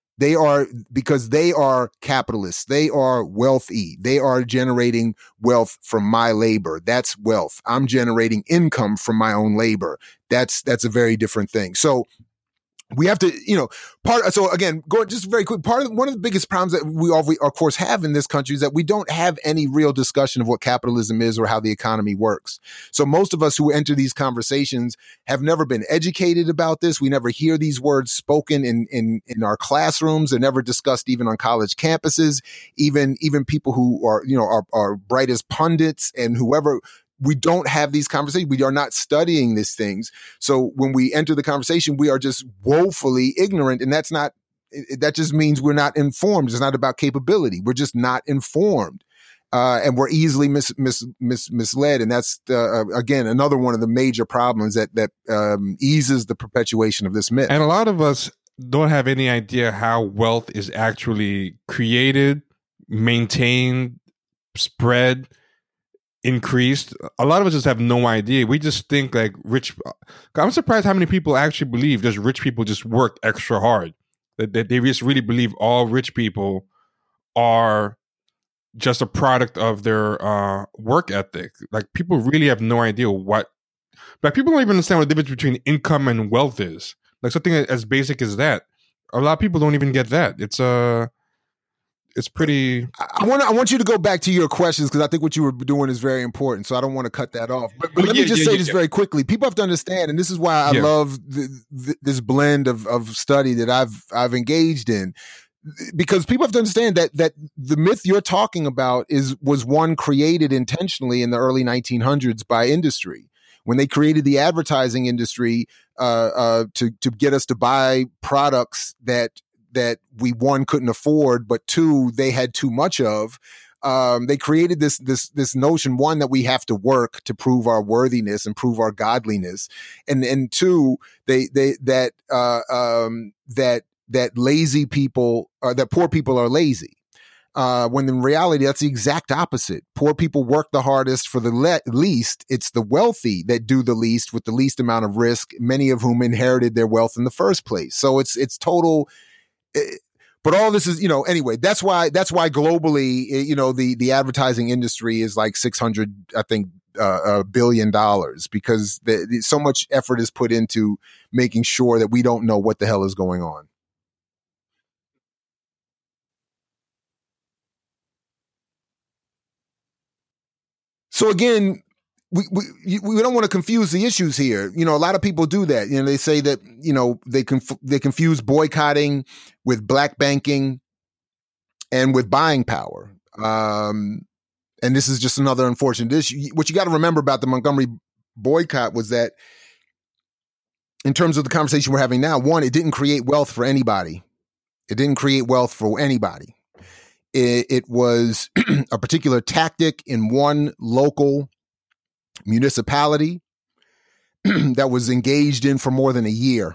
Because they are capitalists. They are wealthy. They are generating wealth from my labor. That's wealth. I'm generating income from my own labor. That's a very different thing. So we have to, so again, going just very quick, one of the biggest problems that we of course have in this country is that we don't have any real discussion of what capitalism is or how the economy works. So most of us who enter these conversations have never been educated about this. We never hear these words spoken in our classrooms. They're never discussed even on college campuses. Even people who are bright as pundits and whoever. We don't have these conversations. We are not studying these things. So when we enter the conversation, we are just woefully ignorant. And that just means we're not informed. It's not about capability. We're just not informed. And we're easily misled. And that's, again, another one of the major problems that eases the perpetuation of this myth. And a lot of us don't have any idea how wealth is actually created, maintained, spread, increased. A lot of us just have no idea. We just think like rich. I'm surprised how many people actually believe just rich people just work extra hard. That they just really believe all rich people are just a product of their work ethic. Like people really have no idea what. Like people don't even understand what the difference between income and wealth is. Like something as basic as that. A lot of people don't even get that. It's pretty. I want you to go back to your questions because I think what you were doing is very important. So I don't want to cut that off. But let me just say this very quickly. People have to understand, and this is why I love this blend of study that I've engaged in, because people have to understand that the myth you're talking about was one created intentionally in the early 1900s by industry when they created the advertising industry to get us to buy products that we, one, couldn't afford, but two, they had too much of. They created this notion, one, that we have to work to prove our worthiness and prove our godliness, and two, that lazy people, that poor people are lazy. When in reality, that's the exact opposite. Poor people work the hardest for the least. It's the wealthy that do the least with the least amount of risk, many of whom inherited their wealth in the first place. So it's total. But all this is, anyway, that's why globally, the advertising industry is like $600, I think, $billion, because so much effort is put into making sure that we don't know what the hell is going on. So again, we don't want to confuse the issues here. A lot of people do that. They say that, they confuse boycotting with black banking and with buying power. And this is just another unfortunate issue. What you got to remember about the Montgomery boycott was that, in terms of the conversation we're having now, one, it didn't create wealth for anybody. It didn't create wealth for anybody. It was a particular tactic in one local municipality that was engaged in for more than a year,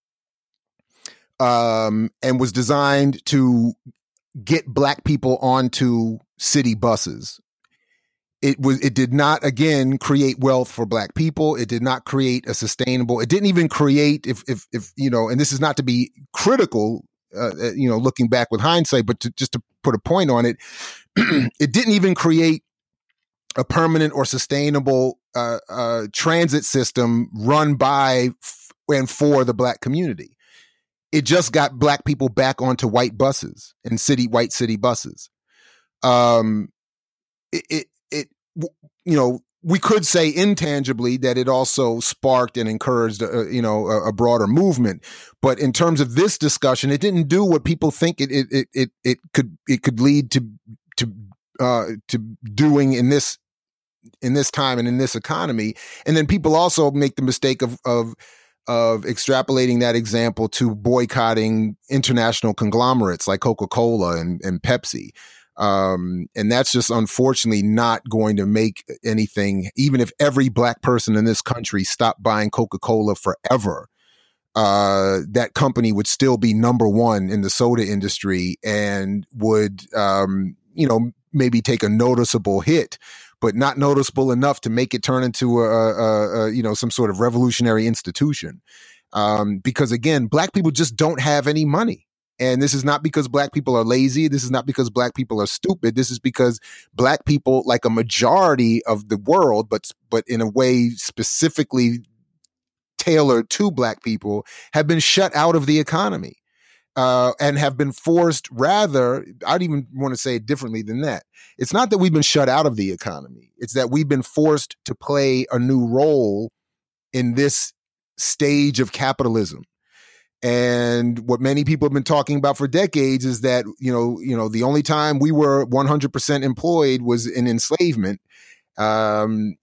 and was designed to get black people onto city buses. It did not, again, create wealth for black people. It did not create a sustainable. It didn't even create, if and this is not to be critical, looking back with hindsight, but just to put a point on it, it didn't even create a permanent or sustainable transit system run by and for the Black community. It just got Black people back onto white buses and white city buses. We could say intangibly that it also sparked and encouraged, a broader movement. But in terms of this discussion, it didn't do what people think it could lead to doing in this time and in this economy. And then people also make the mistake of extrapolating that example to boycotting international conglomerates like Coca-Cola and Pepsi. And that's just unfortunately not going to make anything, even if every Black person in this country stopped buying Coca-Cola forever, that company would still be number one in the soda industry and would, maybe take a noticeable hit, but not noticeable enough to make it turn into some sort of revolutionary institution. Because again, Black people just don't have any money. And this is not because Black people are lazy. This is not because Black people are stupid. This is because Black people, like a majority of the world, but in a way specifically tailored to Black people, have been shut out of the economy. And have been forced, rather, I'd even want to say it differently than that. It's not that we've been shut out of the economy. It's that we've been forced to play a new role in this stage of capitalism. And what many people have been talking about for decades is that, the only time we were 100% employed was in enslavement. And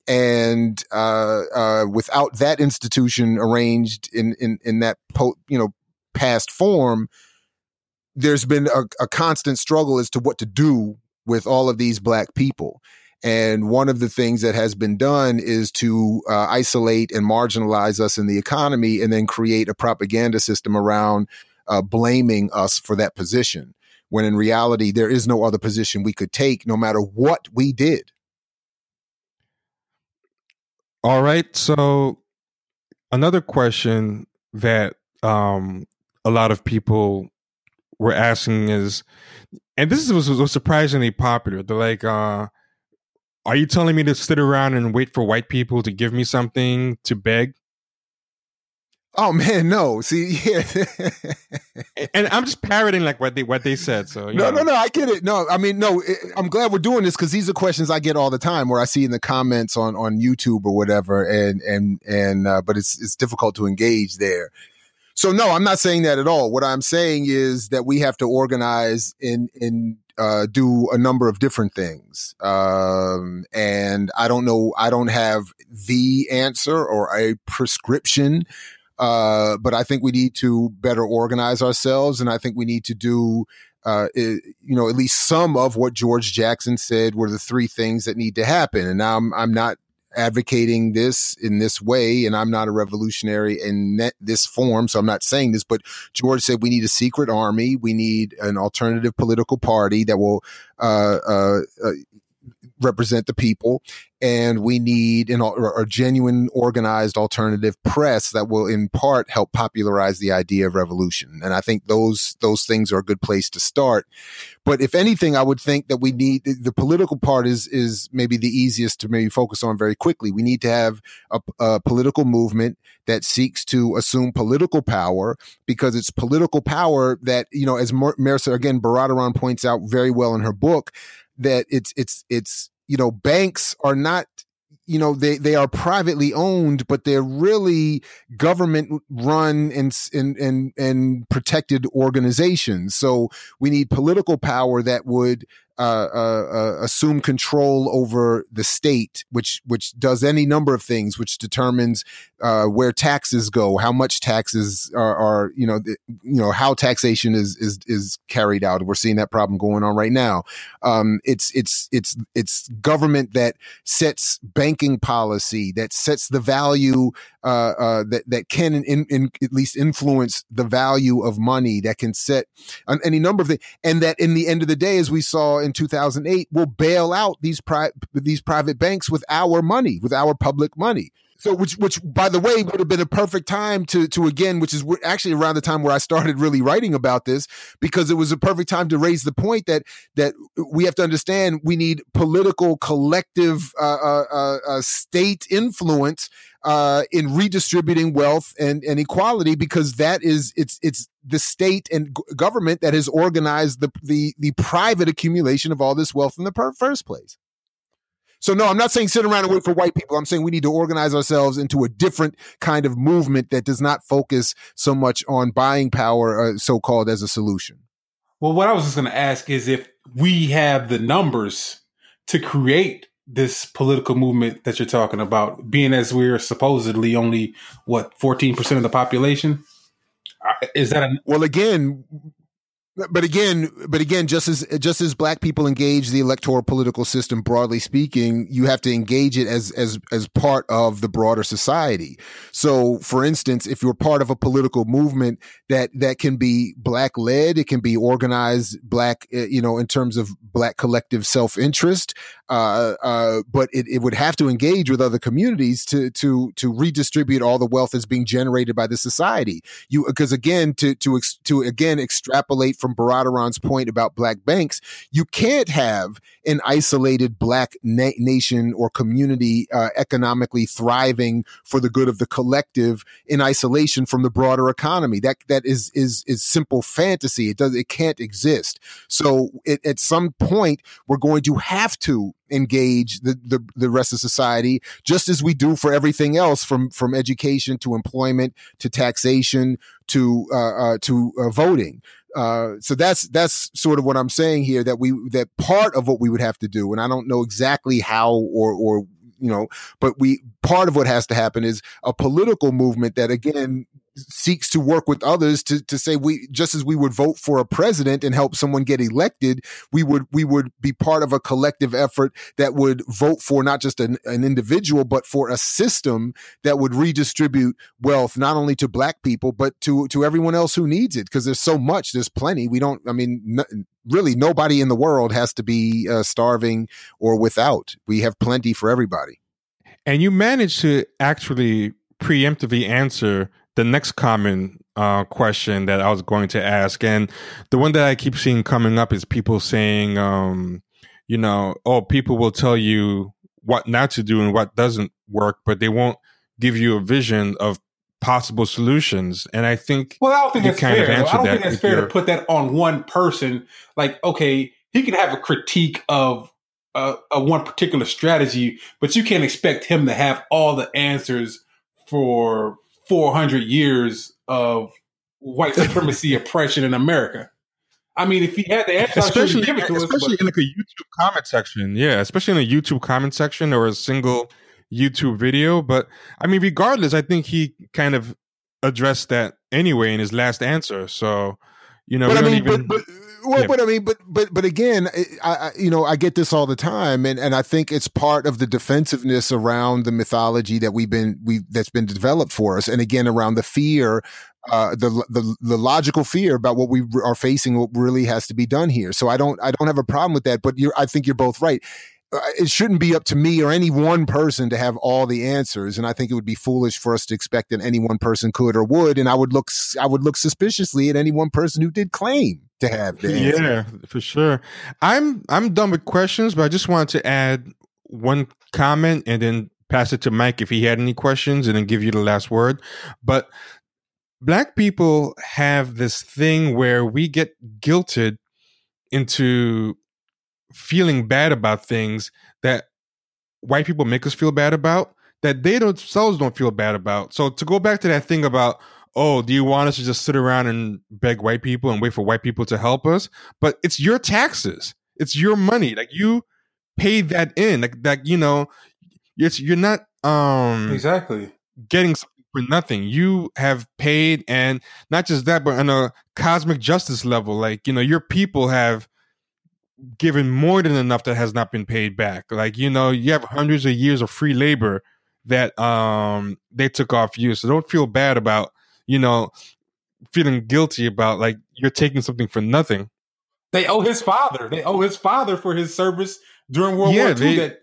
without that institution arranged in that, past form, there's been a constant struggle as to what to do with all of these Black people. And one of the things that has been done is to isolate and marginalize us in the economy and then create a propaganda system around blaming us for that position, when in reality, there is no other position we could take no matter what we did. All right. So another question that a lot of people were asking is, and this was surprisingly popular. They're like, are you telling me to sit around and wait for white people to give me something to beg? Oh man, no. See, yeah. And I'm just parroting like what they said. So no, I get it. No, I mean, no. I'm glad we're doing this because these are questions I get all the time, where I see in the comments on YouTube or whatever, but it's difficult to engage there. So no, I'm not saying that at all. What I'm saying is that we have to organize and do a number of different things. And I don't know, I don't have the answer or a prescription. But I think we need to better organize ourselves. And I think we need to do, at least some of what George Jackson said were the three things that need to happen. And now I'm not advocating this in this way, and I'm not a revolutionary in this form, so I'm not saying this, but George said we need a secret army, we need an alternative political party that will represent the people, and we need a genuine organized alternative press that will in part help popularize the idea of revolution. And I think those things are a good place to start. But if anything, I would think that we need the political part is maybe the easiest to maybe focus on very quickly. We need to have a political movement that seeks to assume political power, because it's political power that, as Marissa, again, Baradaran points out very well in her book, that it's banks are not, they are privately owned, but they're really government run and protected organizations. So we need political power that would assume control over the state, which does any number of things, which determines where taxes go, how much taxes are how taxation is carried out. We're seeing that problem going on right now. It's government that sets banking policy, that sets the value that can at least influence the value of money, that can set any number of things, and that in the end of the day, as we saw in 2008, will bail out these private banks with our money, with our public money. So, which by the way, would have been a perfect time to again, which is actually around the time where I started really writing about this, because it was a perfect time to raise the point that we have to understand we need political collective state influence in redistributing wealth and equality, because that is it's the state and government that has organized the private accumulation of all this wealth in the first place. So no, I'm not saying sit around and wait for white people. I'm saying we need to organize ourselves into a different kind of movement that does not focus so much on buying power, so-called, as a solution. Well, what I was just going to ask is if we have the numbers to create this political movement that you're talking about, being as we're supposedly only, 14% of the population? Is that well, again... But again, just as black people engage the electoral political system, broadly speaking, you have to engage it as part of the broader society. So, for instance, if you're part of a political movement that can be black led, it can be organized black, in terms of black collective self-interest. But it would have to engage with other communities to redistribute all the wealth that's being generated by the society. Because again, to extrapolate from Barattaron's point about black banks, you can't have an isolated black nation or community economically thriving for the good of the collective in isolation from the broader economy. That is simple fantasy. It can't exist. So at some point, we're going to have to engage the rest of society, just as we do for everything else, from education to employment to taxation to voting. So that's sort of what I'm saying here, that part of what we would have to do, and I don't know exactly how or but part of what has to happen is a political movement that again seeks to work with others to say, just as we would vote for a president and help someone get elected, we would be part of a collective effort that would vote for not just an individual, but for a system that would redistribute wealth, not only to black people, but to everyone else who needs it. Because there's plenty. Really nobody in the world has to be starving or without. We have plenty for everybody. And you managed to actually preemptively answer the next common question that I was going to ask. And the one that I keep seeing coming up is people saying, people will tell you what not to do and what doesn't work, but they won't give you a vision of possible solutions. And I think, I don't think that's fair. I don't think that's fair to put that on one person. Like, okay, he can have a critique of a one particular strategy, but you can't expect him to have all the answers for 400 years of white supremacy oppression in America. I mean, if he had the answer, especially give it to us, in like a YouTube comment section. Yeah, especially in a YouTube comment section or a single YouTube video. But I mean, regardless, I think he kind of addressed that anyway in his last answer. So, but again, I get this all the time, and I think it's part of the defensiveness around the mythology that that's been developed for us, and again around the fear, the logical fear about what we are facing, what really has to be done here. So I don't have a problem with that, but I think you're both right. It shouldn't be up to me or any one person to have all the answers, and I think it would be foolish for us to expect that any one person could or would. And I would look suspiciously at any one person who did claim to have the answer. Yeah, for sure. I'm done with questions, but I just wanted to add one comment and then pass it to Mike if he had any questions, and then give you the last word. But black people have this thing where we get guilted into feeling bad about things that white people make us feel bad about, that they themselves don't feel bad about. So to go back to that thing about, oh, do you want us to just sit around and beg white people and wait for white people to help us? But it's your taxes. It's your money. Like, you paid that in. You're not exactly getting something for nothing. You have paid, and not just that, but on a cosmic justice level, like, your people have given more than enough that has not been paid back. Like, you have hundreds of years of free labor that they took off you. So don't feel bad about, feeling guilty about, like, you're taking something for nothing. They owe his father. They owe his father for his service during World War II.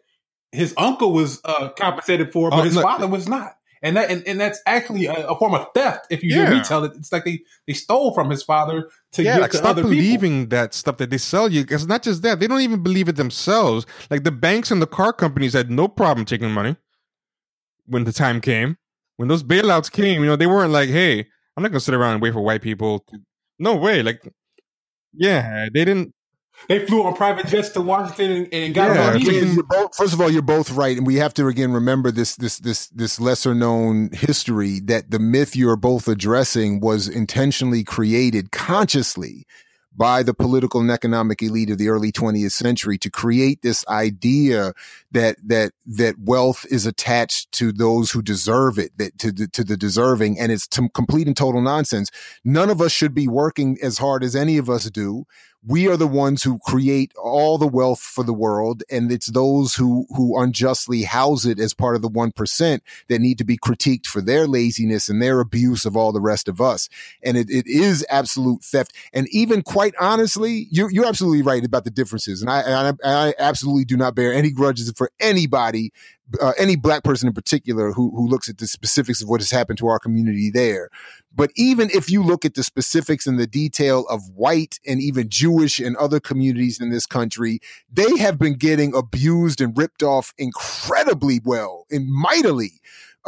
his uncle was compensated for, but his father was not. And that's actually a form of theft. If you hear me tell it, it's like they stole from his father to give like to stop other believing people. that stuff that they sell you. It's not just that, they don't even believe it themselves. Like the banks and the car companies had no problem taking money when the time came. When those bailouts came, they weren't like, "Hey, I'm not gonna sit around and wait for white people." No way. Like, they didn't. They flew on private jets to Washington and got First of all, you're both right, and we have to again remember this lesser known history that the myth you're both addressing was intentionally created consciously by the political and economic elite of the early 20th century to create this idea that wealth is attached to those who deserve it, to the deserving, and it's complete and total nonsense. None of us should be working as hard as any of us do. We are the ones who create all the wealth for the world, and it's those who unjustly house it as part of the 1% that need to be critiqued for their laziness and their abuse of all the rest of us. And it is absolute theft. And even quite honestly, you're absolutely right about the differences. And I absolutely do not bear any grudges for anybody, any black person in particular who looks at the specifics of what has happened to our community there. But even if you look at the specifics and the detail of white and even Jewish and other communities in this country, they have been getting abused and ripped off incredibly well and mightily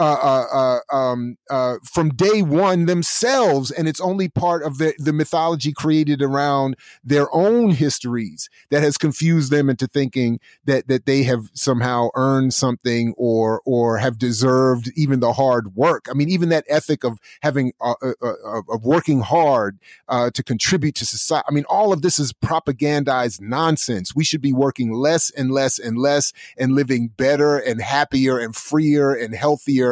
from day one themselves. And it's only part of the mythology created around their own histories that has confused them into thinking that they have somehow earned something or have deserved even the hard work. I mean, even that ethic of having of working hard to contribute to society. I mean, all of this is propagandized nonsense. We should be working less and less and less and living better and happier and freer and healthier.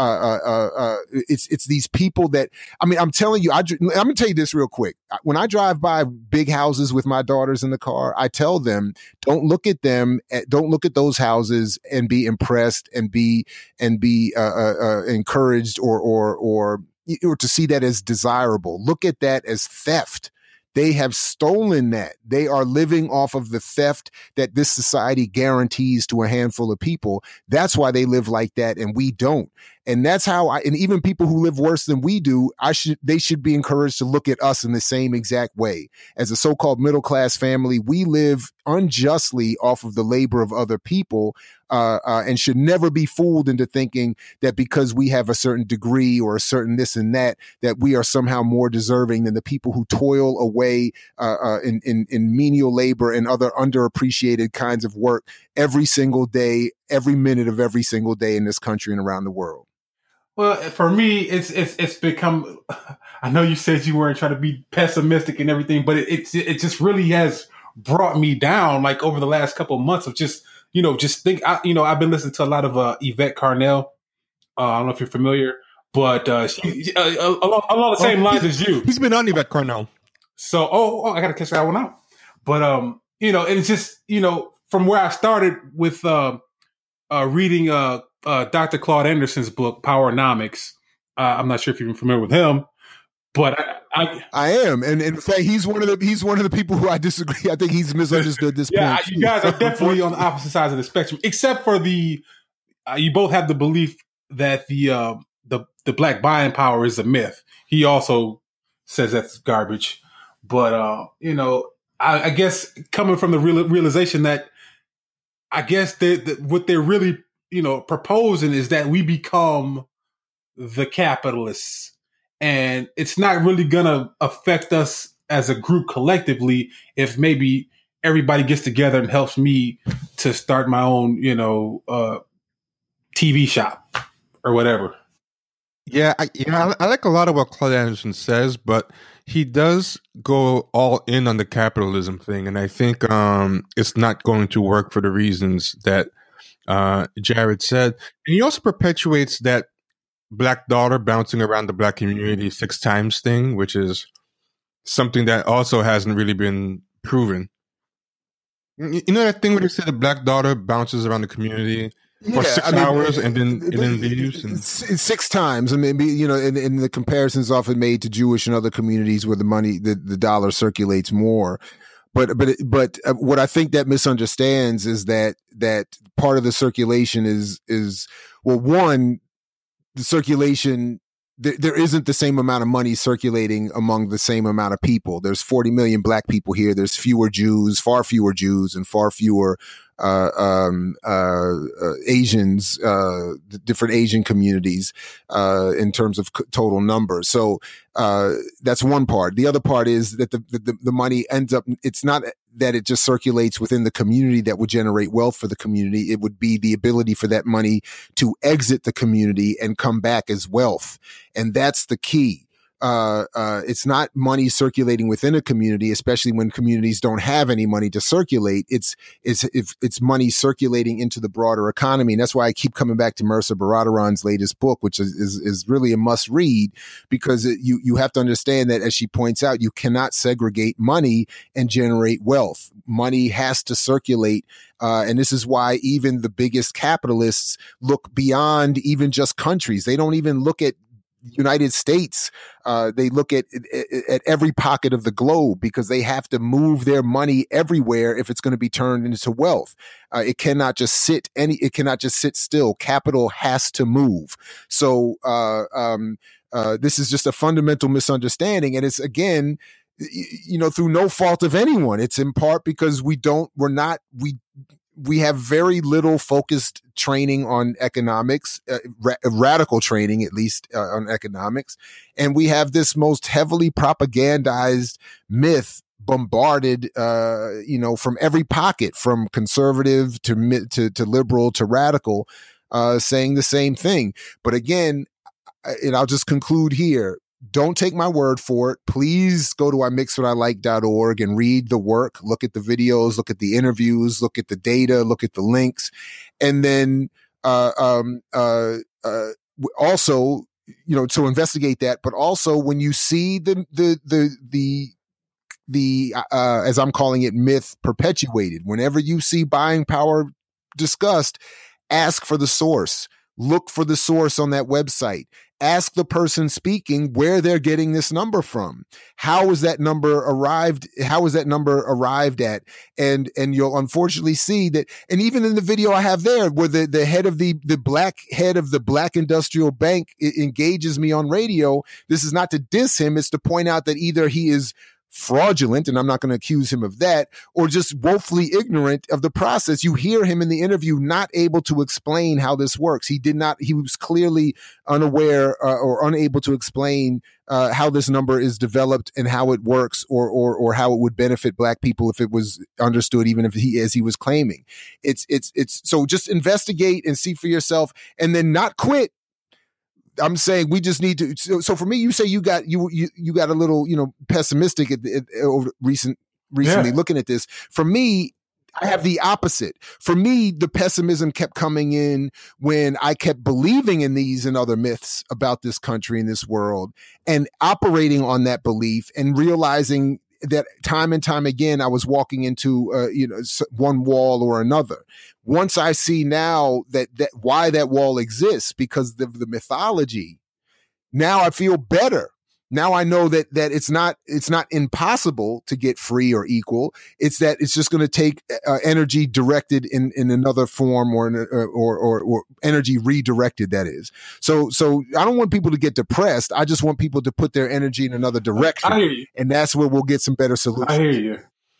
It's these people that, I mean, I'm telling you, I'm gonna tell you this real quick. When I drive by big houses with my daughters in the car, I tell them, don't look at them, don't look at those houses and be impressed and be encouraged or to see that as desirable. Look at that as theft. They have stolen that. They are living off of the theft that this society guarantees to a handful of people. That's why they live like that and we don't. And that's how and even people who live worse than we do, they should be encouraged to look at us in the same exact way. As a so-called middle-class family, we live unjustly off of the labor of other people, and should never be fooled into thinking that because we have a certain degree or a certain this and that we are somehow more deserving than the people who toil away in menial labor and other underappreciated kinds of work every single day, every minute of every single day in this country and around the world. Well, for me, it's become. I know you said you weren't trying to be pessimistic and everything, but it just really has brought me down. Like over the last couple of months of just think. I've been listening to a lot of Yvette Carnell. I don't know if you're familiar, but she along the same lines as you. He's been on Yvette Carnell. So I got to catch that one out. But and it's just from where I started with reading Dr. Claude Anderson's book, Powernomics. I'm not sure if you're familiar with him, but I am, and in fact, he's one of the people who I disagree. I think he's misunderstood this point. Yeah, you guys are definitely on the opposite sides of the spectrum, except for you both have the belief that the black buying power is a myth. He also says that's garbage, but I guess coming from the realization that I guess what they're really proposing is that we become the capitalists, and it's not really going to affect us as a group collectively if maybe everybody gets together and helps me to start my own, TV shop or whatever. Yeah, I like a lot of what Claude Anderson says, but he does go all in on the capitalism thing, and I think it's not going to work for the reasons that Jared said. And he also perpetuates that black dollar bouncing around the black community 6 times thing, which is something that also hasn't really been proven. You know that thing where they say the black dollar bounces around the community for 6 hours and then leaves? And 6 times. I mean, in the comparisons often made to Jewish and other communities where the money, the dollar circulates more. But what I think that misunderstands is that part of the circulation is well, one, the circulation, there isn't the same amount of money circulating among the same amount of people. There's 40 million black people here. There's fewer Jews, far fewer Jews, and far fewer Asians, the different Asian communities, in terms of total numbers. So, that's one part. The other part is that the money ends up, it's not that it just circulates within the community that would generate wealth for the community. It would be the ability for that money to exit the community and come back as wealth. And that's the key. It's not money circulating within a community, especially when communities don't have any money to circulate. It's money circulating into the broader economy. And that's why I keep coming back to Mehrsa Baradaran's latest book, which is really a must read, because you have to understand that, as she points out, you cannot segregate money and generate wealth. Money has to circulate. And this is why even the biggest capitalists look beyond even just countries. They don't even look at United States. They look at every pocket of the globe, because they have to move their money everywhere if it's going to be turned into wealth. It cannot just sit still. Capital has to move. So this is just a fundamental misunderstanding, and it's, again, through no fault of anyone. It's in part because we have very little focused training on economics, radical training, at least, on economics. And we have this most heavily propagandized myth bombarded, from every pocket, from conservative to liberal to radical, saying the same thing. But again, and I'll just conclude here, don't take my word for it. Please go to imixwhatilike.org and read the work, look at the videos, look at the interviews, look at the data, look at the links. And then also, to investigate that, but also when you see the as I'm calling it, myth perpetuated, whenever you see buying power discussed, ask for the source. Look for the source on that website. Ask the person speaking where they're getting this number from. How is that number arrived at? And you'll unfortunately see that, and even in the video I have there, where the head of the black head of the Black Industrial Bank engages me on radio, this is not to diss him, it's to point out that either he is fraudulent, and I'm not going to accuse him of that, or just woefully ignorant of the process. You hear him in the interview not able to explain how this works. He was clearly unaware or unable to explain how this number is developed and how it works, or how it would benefit black people if it was understood, even if as he was claiming. It's so just investigate and see for yourself, and then not quit. I'm saying we just need to. So for me, you say you got a little, pessimistic recently looking at this. For me, I have the opposite. For me, the pessimism kept coming in when I kept believing in these and other myths about this country and this world, and operating on that belief and realizing that time and time again, I was walking into, one wall or another. Once I see now that why that wall exists, because of the mythology, now I feel better. Now I know that it's not impossible to get free or equal. It's that it's just going to take energy directed in another form, or energy redirected. That is. So I don't want people to get depressed. I just want people to put their energy in another direction. I hear you. And that's where we'll get some better solutions. I hear you.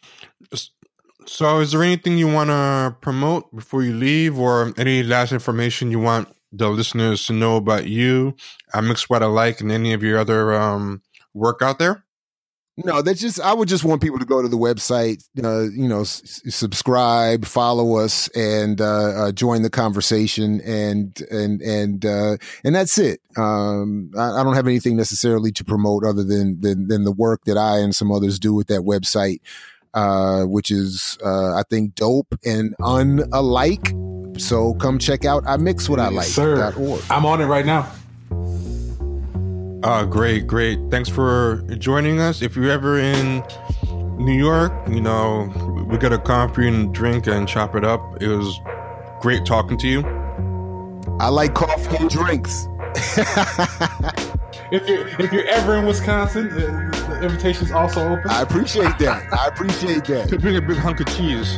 So is there anything you want to promote before you leave, or any last information you want the listeners to know about you, Mix What I Like, and any of your other work out there? No, I would just want people to go to the website, subscribe, follow us, and join the conversation, and that's it. I don't have anything necessarily to promote other than the work that I and some others do with that website, which is I think dope and unalike. So come check out imixwhatilike.org. I'm on it right now. Great. Thanks for joining us. If you're ever in New York, we got a coffee and drink and chop it up. It was great talking to you. I like coffee and drinks. if you're ever in Wisconsin, the invitation's also open. I appreciate that. Could bring a big hunk of cheese.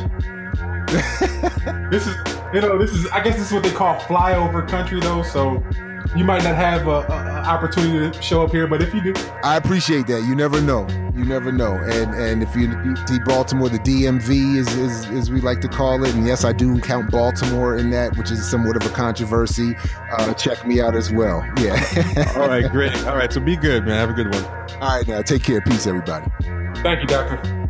This is I guess this is what they call flyover country though, so you might not have a opportunity to show up here, but if you do, I appreciate that. You never know. And if you see Baltimore, the DMV is as we like to call it, and yes, I do count Baltimore in that, which is somewhat of a controversy. Check me out as well. Yeah. All right, great. All right, so be good, man. Have a good one. All right, now take care. Peace, everybody. Thank you, Doctor.